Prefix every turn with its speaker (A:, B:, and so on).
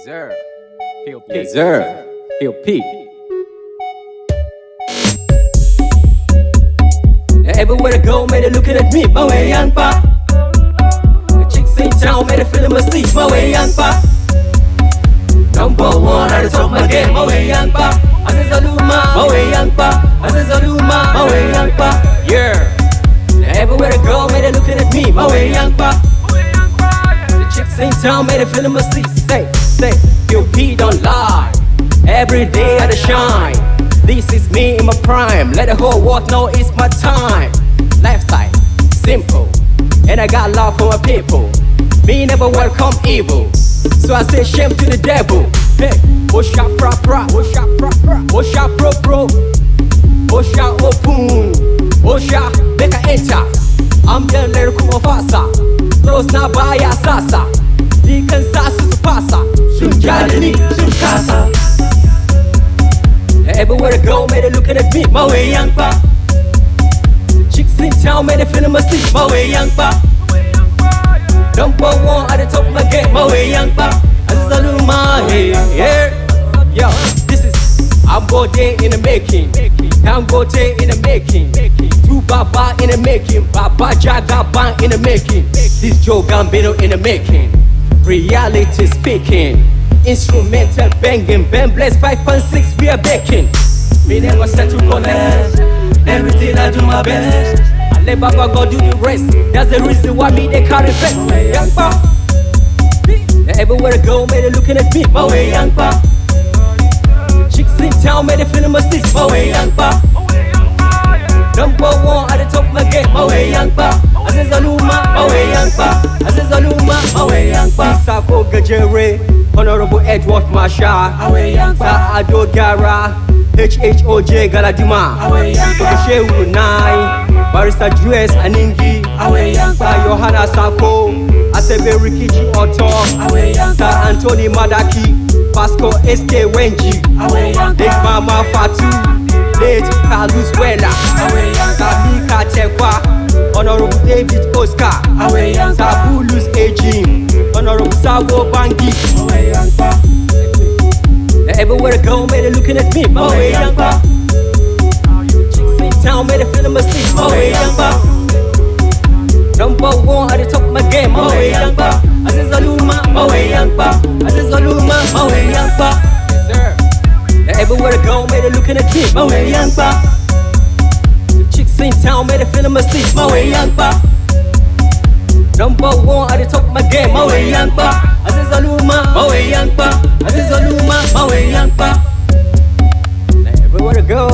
A: Deserve. Feel P. Deserve. Feel P. Everywhere I go, man, they looking at me, my way young pa. The chicks in town, man, they feeling my seat, my way young pa. Number one, I just talk my game, my way young pa. I say Zaluma, my way young pa. I say Zaluma, my way young pa. Yeah. Everywhere I go, man, they looking at me, my way young pa. The chicks in town, man, they feeling my seat. Say, feel P, don't lie. Every day I shine. This is me in my prime. Let the whole world know it's my time. Lifestyle, simple, and I got love for my people. Me never welcome evil, so I say shame to the devil. Hey, Osha pra pra, Osha pra pra, Osha pro pro, Osha open, Osha make a enter. I'm the lyrical officer. Close na baya sasa. Dikan sasu supasa. Sunjalini, sunkasa. Everywhere I go, man, they looking at me, my way young pa. Chicks in town, man, they feeling my seat, my way young pa. Number one at the top of my game, my way young pa. Azaluma, hey, yeah. Yo, this is Ambo Day in the making. Ambo Day in the making. Two Baba in the making. Baba Jagaban in the making. This Joe Gambino in the making. Reality speaking. Instrumental banging, band blessed 5 and 6, we are baking. Me never settle for less. Everything I do my best. I let Baba God do the rest. That's the reason why me they carry best. Young pa. Everywhere I go, man, they looking at me, my way young pa. Chicks in town, man, they feeling my seat, my way young pa. Number one at the top of my game, my way young pa. I say Zaluma, my way young pa. I say Zaluma, my way young pa. Safo Gajere. Honorable Edward Marshall, Sa Ado Gara, HHOJ Galadima, Shehu Nai, Barrister Juez Aningi, Sa Yohana Safo, Asebe Rikichi Otto, Sa Anthony Madaki, Pasco SK Wenji, Late Mama Fatu, Late Carlos Wella, Sa Mika Tekwa, Honorable David Oscar, Sa Bulus Ejim, Honorable Savo Bangi. Everywhere I go, man, they looking at me, my way young pa. Chicks in town, man, they feeling my seat, my way young pa. Number one at the top of my game, my way young pa. I say Zaluma, my way young pa. I say Zaluma, my way young pa. Yes, sir. Everywhere I go, man, they looking at me, my way young pa. Chicks in town, man, they feeling my seat, my way young pa. Number one at the top of my game, my way young pa. I say Zaluma, my way young pa. I say Zaluma, my way young pa. Everywhere I go,